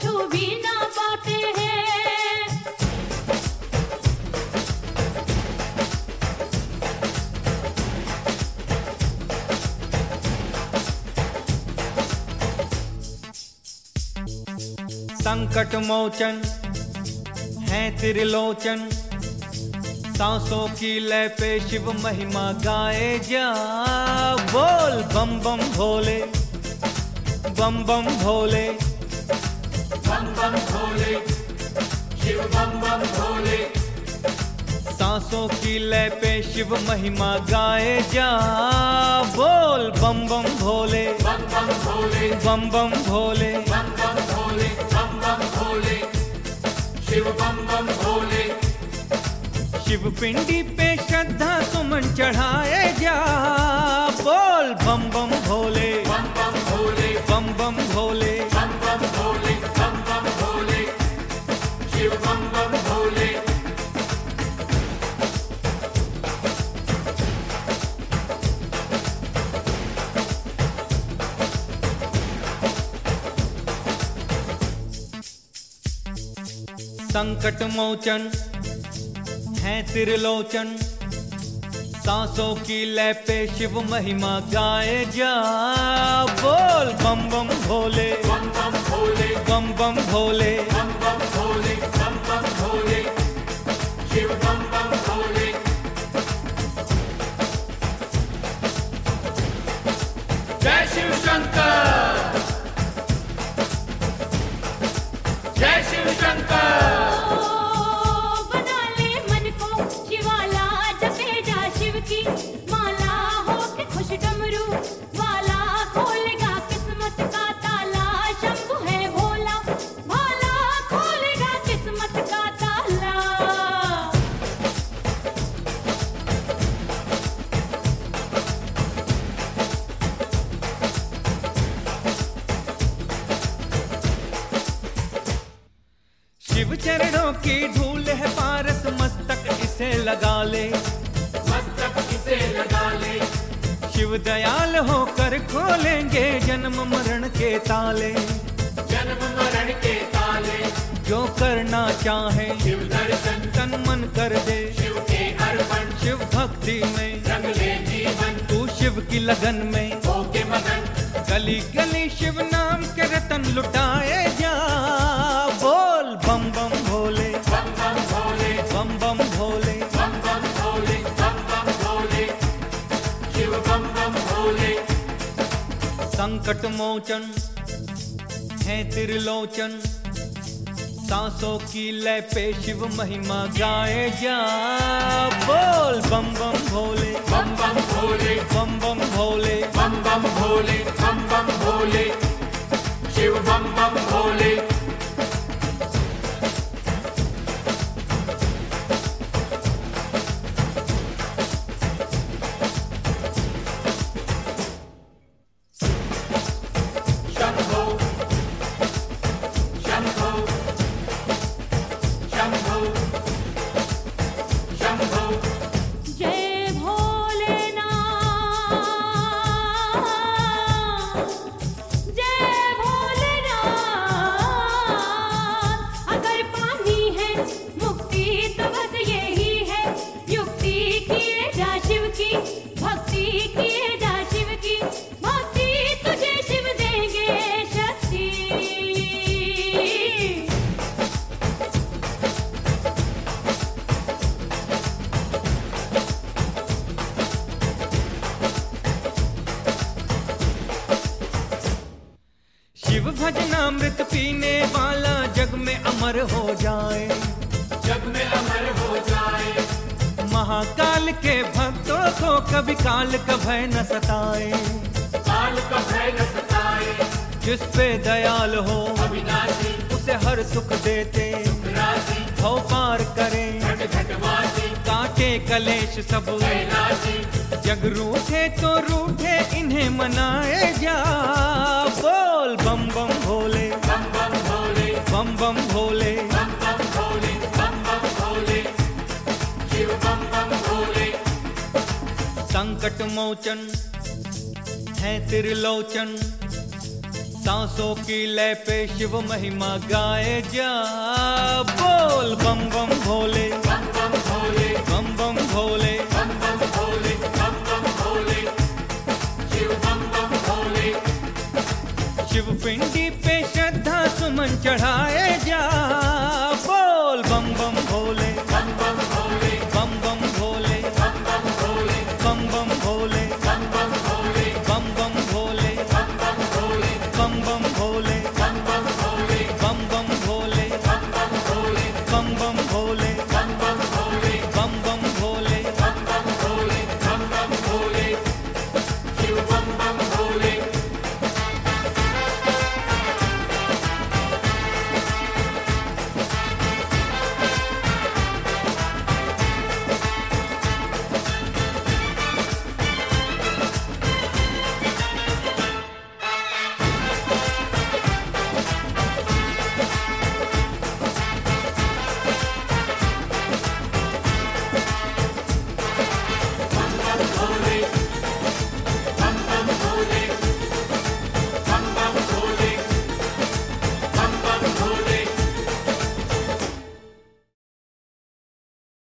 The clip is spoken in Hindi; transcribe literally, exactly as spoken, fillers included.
छू भी ना पाते हैं। संकट मोचन है त्रिलोचन, सांसों की लय पे शिव महिमा गाए जा। बोल बम बम भोले, बम बम भोले, बम बम भोले, शिव बम बम भोले। सांसों की लय पे शिव महिमा गाए जा। बोल बम बम भोले, बम बम भोले, बम बम भोले, बम बम भोले, बम बम भोले, शिव बम बम भोले। शिव पिंडी पे श्रद्धा सुमन चढ़ाए जा। बोल बम बम भोले, बम बम भोले, बम बम भोले, बम बम भोले, बम बम भोले, शिव बम बम भोले। संकट मोचन है त्रिलोचन, सांसों की लय पे शिव महिमा गाए जा। बोल बम बम भोले, बम बम भोले, बम बम भोले, बम बम भोले, बम बम भोले, शिव बम बम भोले। जय शिव शंकर, जय शिव शंकर। शिव चरणों की धूल है पारस, मस्तक इसे लगा ले, मस्तक इसे लगा ले। शिव दयाल होकर खोलेंगे जन्म मरण के ताले। जन्म मरण के ताले, जो करना चाहे शिव दर्शन तन मन कर दे, शिव के अर्पण। शिव भक्ति में रंग ले जीवन, तू शिव की लगन में होके मगन। गली गली शिव नाम के रतन लुटाए जा। बोल बम बम भोले, बम बम भोले, बम बम भोले, बम बम भोले, बम बम भोले, शिव बम बम भोले। संकट मोचन है त्रिलोचन, सांसों की लय पे शिव महिमा गाए जा। बोल बम बम भोले, बम बम भोले, बम बम भोले, बम बम भोले, बम बम भोले, शिव बम बम भोले। शंभो शंभो शंभो शंभो। जय भोलेनाथ, जय भोलेनाथ। अगर पानी है मुक्ति तो बस यही है, युक्ति किए जा शिव की, भक्ति किए जा शिव की, भक्ति तुझे शिव देंगे शक्ति। शिव भजनामृत पीने वाला जग में अमर हो जाए, जग में अमर हो जाए। महाकाल के भक्तों को कभी काल का भय न सताए। काल का भय न सताए, जिस पे दयाल हो अविनाशी उसे हर सुख देते, राशि भव पार करे घट घटवासी, काटे कलेश सब। कैलाशी जग रूठे तो रूठे इन्हें मनाए जा। बोल बम बम भोले, बम बम भोले, बम बम भोले, बम बम भोले, बम बम भोले, शिव बम बम भोले। संकट मोचन है त्रिलोचन, सांसों की लय पे शिव महिमा गाए जा, बोल बम बम भोले, बम बम भोले, बम बम भोले, बम बम भोले, बम बम भोले, शिव बम बम भोले। शिव पिंडी पे श्रद्धा सुमन चढ़ाए जा,